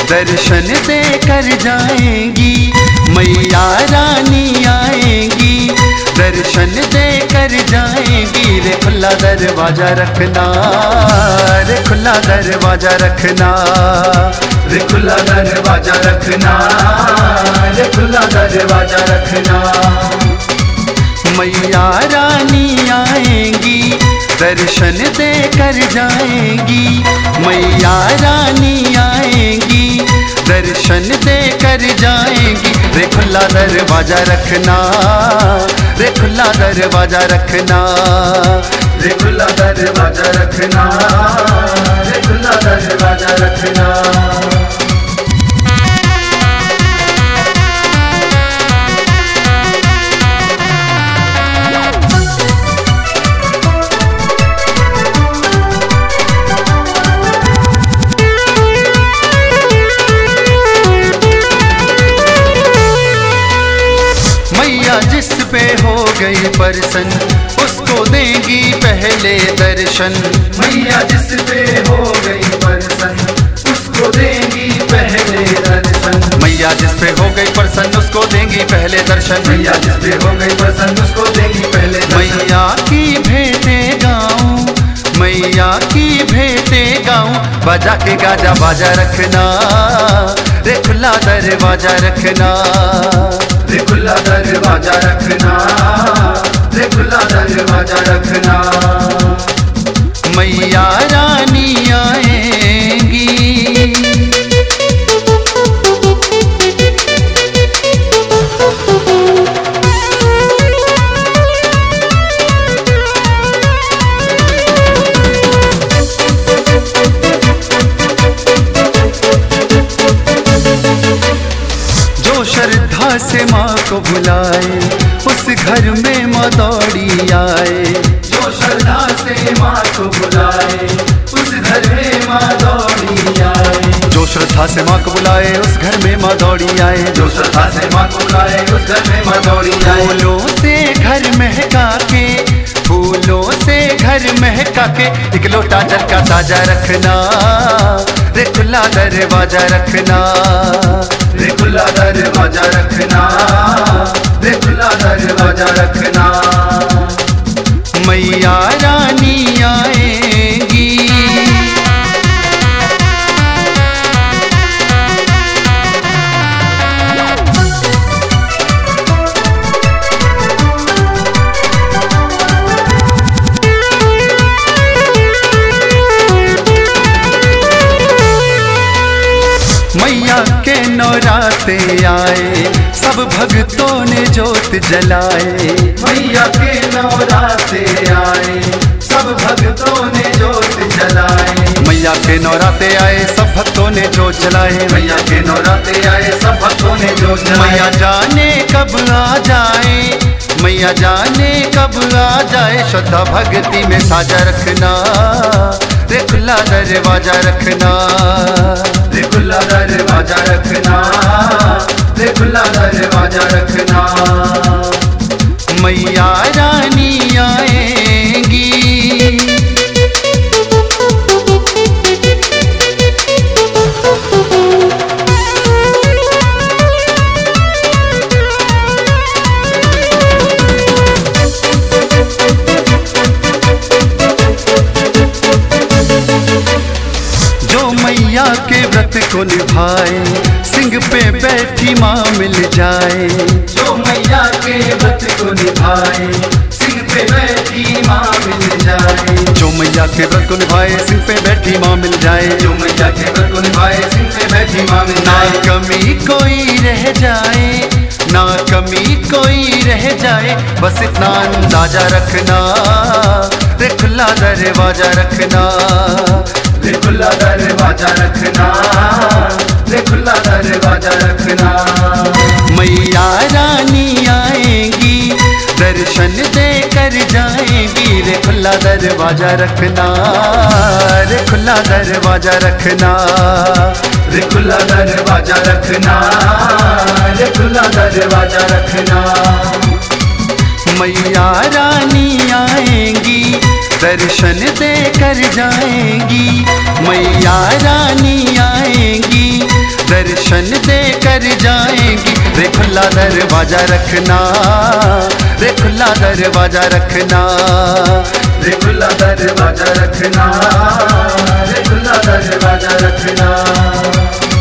दर्शन दे कर जाएंगी, मैया रानी आएंगी, दर्शन दे कर जाएंगी। रे खुला दरवाजा रखना, रे खुला दरवाजा रखना, रे खुला दरवाजा रखना, रे खुला दरवाजा रखना। मैया रानी आएंगी, दर्शन दे कर जाएंगी, मैया रानी आएंगी, दर्शन दे कर जाएंगी। रे खुला दरवाजा रखना, रे खुला दरवाजा रखना, रे खुला दरवाजा रखना, रे खुला दरवाजा रखना। मैया जिस पे हो गई परसन, उसको देंगी पहले दर्शन। मैया जिस पे हो गई परसन, उसको देंगी पहले दर्शन। मैया जिस पे हो गई परसन, उसको देंगी पहले दर्शन। मैया जिस पे हो गई परसन, उसको देंगी पहले दर्शन। मैया की भेंटे गाऊं, मैया की भेंटे गाऊं, बजा के गाजा बाजा रखना, रे खुला दरवाजा रखना, रे खुला दरवाजा रखना, रे खुला दरवाजा रखना। मैया रानी आएंगी, जो श्रद्धा से माँ को बुलाए, उस घर में माँ दौड़ी आए। जो श्रद्धा से माँ को बुलाए, उस घर में माँ दौड़ी आए। जो श्रद्धा से माँ को बुलाए, उस घर में माँ दौड़ी आए। जो श्रद्धा से माँ को बुलाए, उस घर में माँ दौड़ी आए। फूलों से घर महका के, फूलों से घर महका के, एक लोटा जल का ताजा रखना, रे खुला दरवाजा रखना, रे खुला दरवाजा रखना, रे खुला दरवाजा रखना। मैया रानी आएंगी, मैया के नौराते आए, सब भक्तों ने जोत जलाए। मैया के नौराते आए, सब भक्तों ने जोत जलाए। मैया के नौराते आए, सब भक्तों ने जोत जलाए। मैया के नौराते आए, सब भक्तों ने जोत जलाए। मैया जाने कब आ जाए, मैया जाने कब आ जाए, श्रद्धा भक्ति में साजा रखना, रे खुला दरवाजा रखना, रे खुला दरवाजा रखना, रे खुला दरवाजा रखना। मैया रानी आएंगी, जो मैया के व्रत को निभाए, सिंह पे बैठी माँ मिल जाए। जो मैया के व्रत को निभाए, सिंह पे बैठी माँ मिल जाए। जो मैया के व्रत को निभाए, सिंह पे बैठी माँ मिल जाए। जो मैया के व्रत को निभाए, सिंह पे बैठी माँ मिल जाए। ना कमी कोई रह जाए, ना कमी कोई रह जाए, बस इतना अंदाजा रखना, रे खुला दरवाजा रखना, रे खुला दरवाजा रखना, रे खुला दरवाजा रखना। मैया रानी आएंगी, दर्शन दे कर जाएंगी, रे खुला दरवाजा रखना, रे खुला दरवाजा रखना, रे खुला दरवाजा रखना, रे खुला दरवाजा रखना। मैया रानी आएंगी, दर्शन दे कर जाएंगी, मैया रानी आएंगी, ठहर जाएंगी। रे खुला दरवाजा रखना, रे खुला दरवाजा रखना, रे खुला दरवाजा रखना, रे खुला दरवाजा रखना।